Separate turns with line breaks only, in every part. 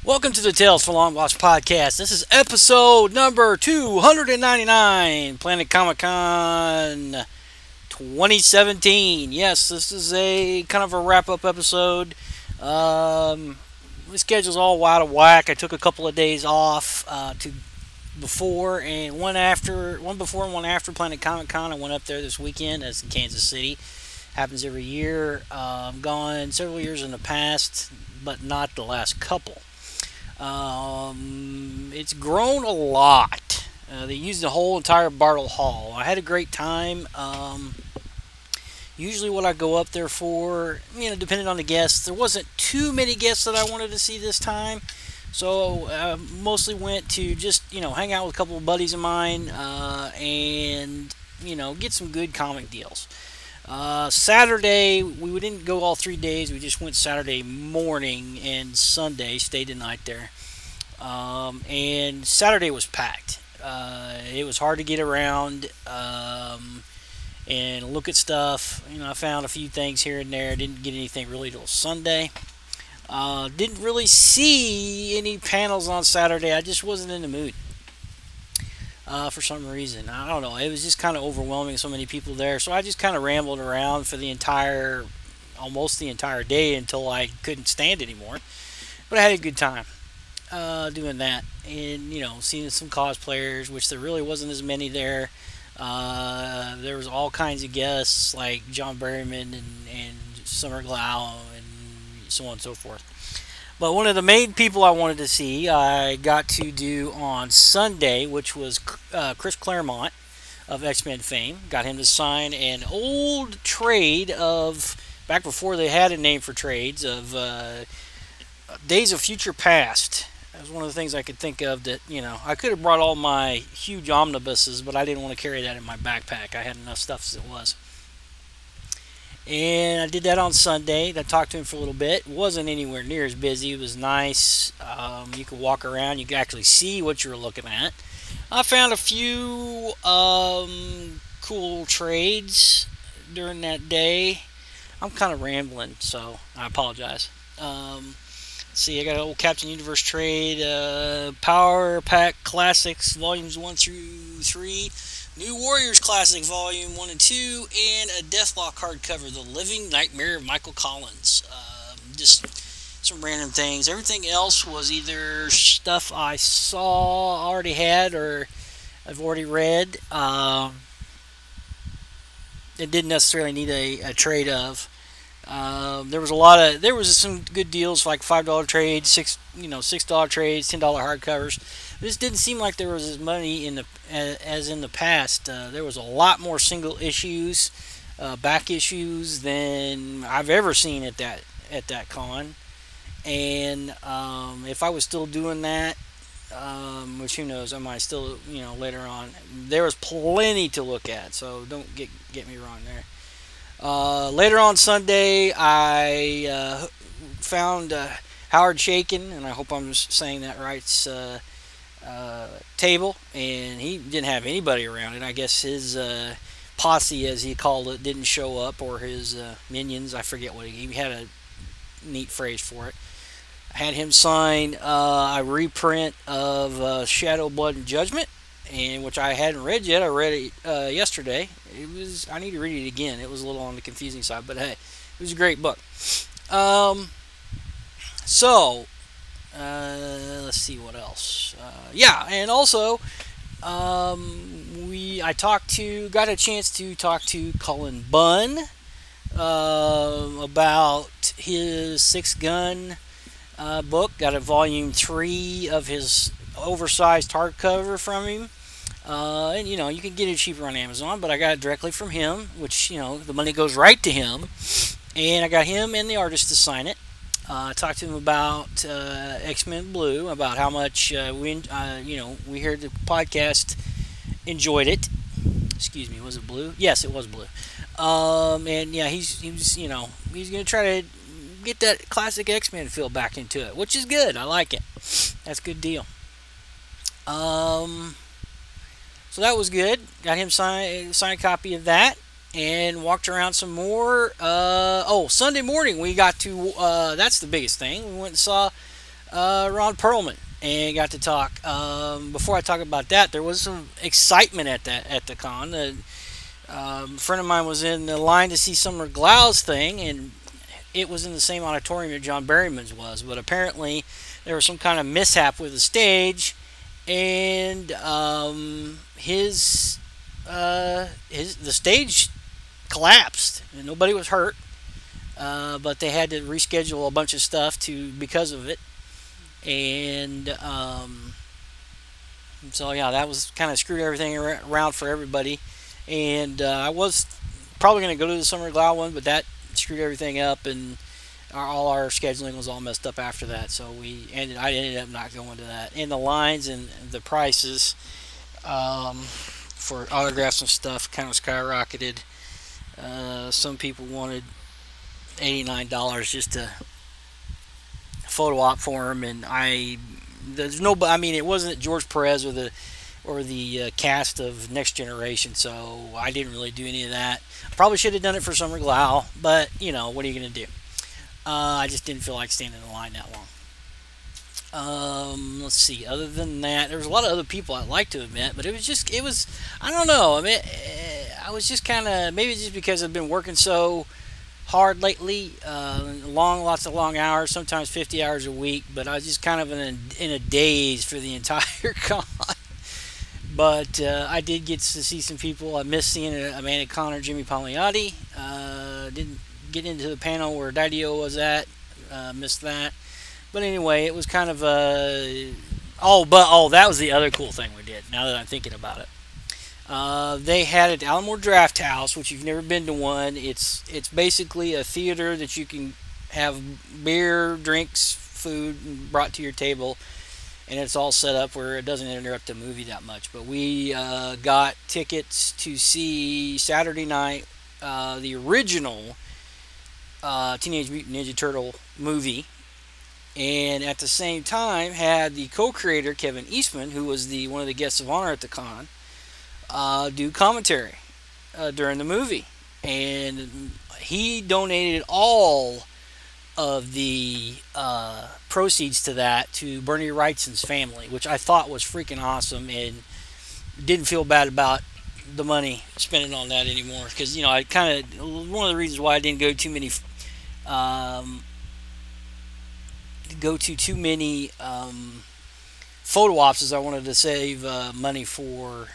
Welcome to the Tales for Long Watch podcast. This is episode number 299, Planet Comic Con 2017. Yes, this is a kind of a wrap up episode. The schedule's all out of whack. I took a couple of days off to before and one before and one after Planet Comic Con. I went up there this weekend. That's in Kansas City. Happens every year. Gone several years in the past, but not the last couple. It's grown a lot. They used the whole entire Bartle Hall. I had a great time. Usually, what I go up there for, depending on the guests, there wasn't too many guests that I wanted to see this time. So, mostly went to just, hang out with a couple of buddies of mine and, get some good comic deals. Saturday, we didn't go all 3 days. We just went Saturday morning and Sunday, stayed the night there. And Saturday was packed. It was hard to get around and look at stuff. I found a few things here and there. Didn't get anything really till Sunday. Didn't really see any panels on Saturday. I just wasn't in the mood. For some reason. I don't know. It was just kind of overwhelming, so many people there. So I just kind of rambled around for almost the entire day until I couldn't stand anymore. But I had a good time doing that. And, seeing some cosplayers, which there really wasn't as many there. There was all kinds of guests like John Berryman and Summer Glau and so on and so forth. But one of the main people I wanted to see, I got to do on Sunday, which was Chris Claremont of X-Men fame. Got him to sign an old trade of, back before they had a name for trades, of Days of Future Past. That was one of the things I could think of that, I could have brought all my huge omnibuses, but I didn't want to carry that in my backpack. I had enough stuff as it was. And I did that on Sunday. I talked to him for a little bit. It wasn't anywhere near as busy. It was nice. You could walk around. You could actually see what you were looking at. I found a few cool trades during that day. I'm kind of rambling, so I apologize. See, I got an old Captain Universe trade, Power Pack Classics Volumes 1 through 3. New Warriors Classic Volume 1 and 2, and a Deathlock hardcover, The Living Nightmare of Michael Collins. Just some random things. Everything else was either stuff I already had, or I've already read. It didn't necessarily need a trade of. There was some good deals like $5 trades, $6 trades, $10 hardcovers. This didn't seem like there was as many as in the past. There was a lot more single issues, back issues than I've ever seen at that con. And if I was still doing that, which who knows, I might still later on. There was plenty to look at, so don't get me wrong there. Later on Sunday, I found Howard Shakin, and I hope I'm saying that right. Table, and he didn't have anybody around it. I guess his posse, as he called it, didn't show up, or his minions. I forget what he had a neat phrase for it. I had him sign a reprint of Shadow, Blood, and Judgment, and which I hadn't read yet. I read it yesterday. I need to read it again. It was a little on the confusing side, but hey, it was a great book. Let's see what else. And also, got a chance to talk to Cullen Bunn about his Six Gun book. Got a volume 3 of his oversized hardcover from him. And you can get it cheaper on Amazon, but I got it directly from him, which the money goes right to him. And I got him and the artist to sign it. I talked to him about X-Men Blue, about how much we heard the podcast, enjoyed it. Excuse me, was it Blue? Yes, it was Blue. And yeah, he's gonna try to get that classic X-Men feel back into it, which is good. I like it. That's a good deal. So that was good. Got him sign a copy of that. And walked around some more. Sunday morning we got to, that's the biggest thing. We went and saw Ron Perlman, and got to talk. Before I talk about that, there was some excitement at the con. A friend of mine was in the line to see Summer Glau's thing, and it was in the same auditorium that John Barryman's was. But apparently, there was some kind of mishap with the stage, and the stage collapsed, and nobody was hurt. But they had to reschedule a bunch of stuff to because of it, and so yeah, that was kind of screwed everything around for everybody. And I was probably going to go to the Summer Glau one, but that screwed everything up, and all our scheduling was all messed up after that. So I ended up not going to that. And the lines and the prices for autographs and stuff kind of skyrocketed. Some people wanted $89 just to photo op for him, and there's no. I mean, it wasn't George Perez or the cast of Next Generation, so I didn't really do any of that. Probably should have done it for Summer Glau, but what are you gonna do? I just didn't feel like standing in line that long. Let's see. Other than that, there was a lot of other people I'd like to have met, but it was. I don't know. I mean, I was just kind of maybe just because I've been working so hard lately, lots of long hours, sometimes 50 hours a week. But I was just kind of in a daze for the entire con. But I did get to see some people. I missed seeing Amanda Connor, Jimmy Palmiotti. Didn't get into the panel where Didio was at. Missed that. But anyway, it was kind of that was the other cool thing we did. Now that I'm thinking about it, they had at Alamo Draft House, which you've never been to one. It's basically a theater that you can have beer, drinks, food brought to your table, and it's all set up where it doesn't interrupt the movie that much. But we got tickets to see Saturday night the original Teenage Mutant Ninja Turtle movie, and at the same time had the co-creator Kevin Eastman, who was the one of the guests of honor at the con, do commentary during the movie, and he donated all of the proceeds to that to Bernie Wrightson's family, which I thought was freaking awesome, and didn't feel bad about the money spending on that anymore, because I kind of one of the reasons why I didn't um, go to too many photo ops is I wanted to save money for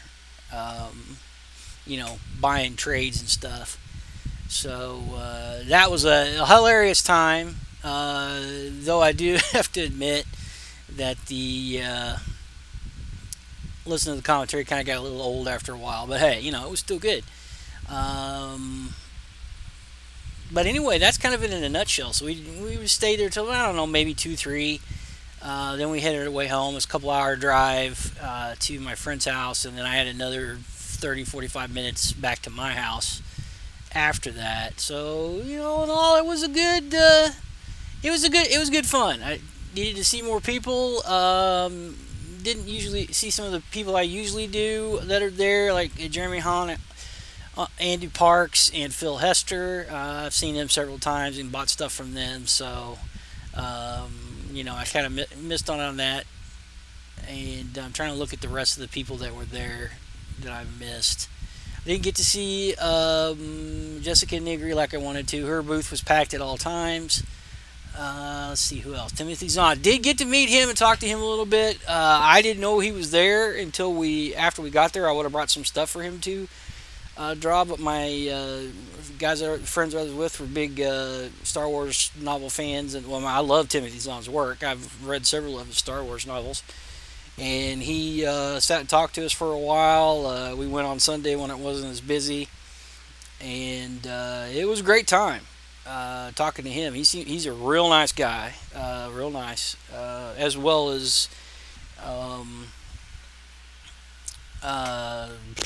buying trades and stuff. So that was a hilarious time. Though I do have to admit that the listening to the commentary kind of got a little old after a while. But hey, it was still good. Um, but anyway, that's kind of it in a nutshell. So we stayed there till I don't know, maybe 2, 3. Then we headed our way home. It was a couple-hour drive to my friend's house, and then I had another 30, 45 minutes back to my house after that. So in all, it was a good. It was good fun. I needed to see more people. Didn't usually see some of the people I usually do that are there, like Jeremy Hahn, Andy Parks, and Phil Hester. I've seen them several times and bought stuff from them. So I kind of missed on that, and I'm trying to look at the rest of the people that were there that I missed. I didn't get to see Jessica Nigri like I wanted to. Her booth was packed at all times. Let's see who else. Timothy Zahn. Did get to meet him and talk to him a little bit. I didn't know he was there until after we got there. I would have brought some stuff for him to draw, but my friends I was with were big Star Wars novel fans, and I love Timothy Zahn's work. I've read several of his Star Wars novels, and he sat and talked to us for a while. We went on Sunday when it wasn't as busy, and it was a great time talking to him. He's a real nice guy, real nice, as well as uh,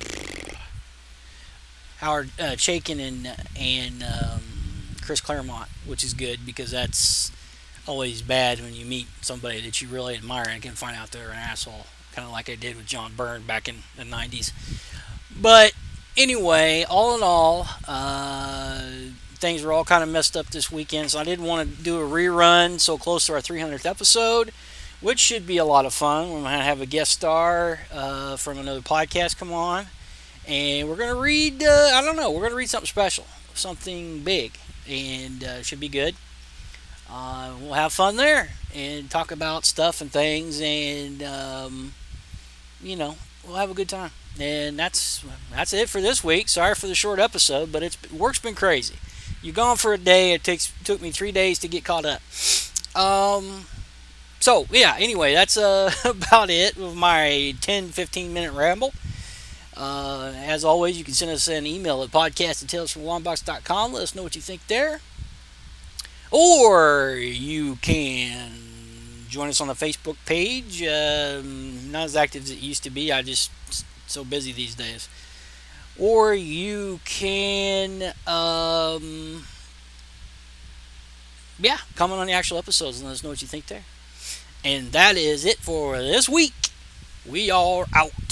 Howard Chaykin and Chris Claremont, which is good because that's always bad when you meet somebody that you really admire and can find out they're an asshole, kind of like I did with John Byrne back in the '90s. But anyway, all in all, things were all kind of messed up this weekend, so I didn't want to do a rerun so close to our 300th episode, which should be a lot of fun. We're going to have a guest star from another podcast come on, and we're going to read, I don't know, we're going to read something special, something big, and it should be good. We'll have fun there and talk about stuff and things, and we'll have a good time. And that's it for this week. Sorry for the short episode, but work's been crazy. You're gone for a day. It took me 3 days to get caught up. So yeah. Anyway, that's about it with my 10-15 minute ramble. As always, you can send us an email at podcast@talesfromlongbox.com. Let us know what you think there. Or you can join us on the Facebook page. Not as active as it used to be. I just so busy these days. Or you can comment on the actual episodes and let us know what you think there. And that is it for this week. We are out.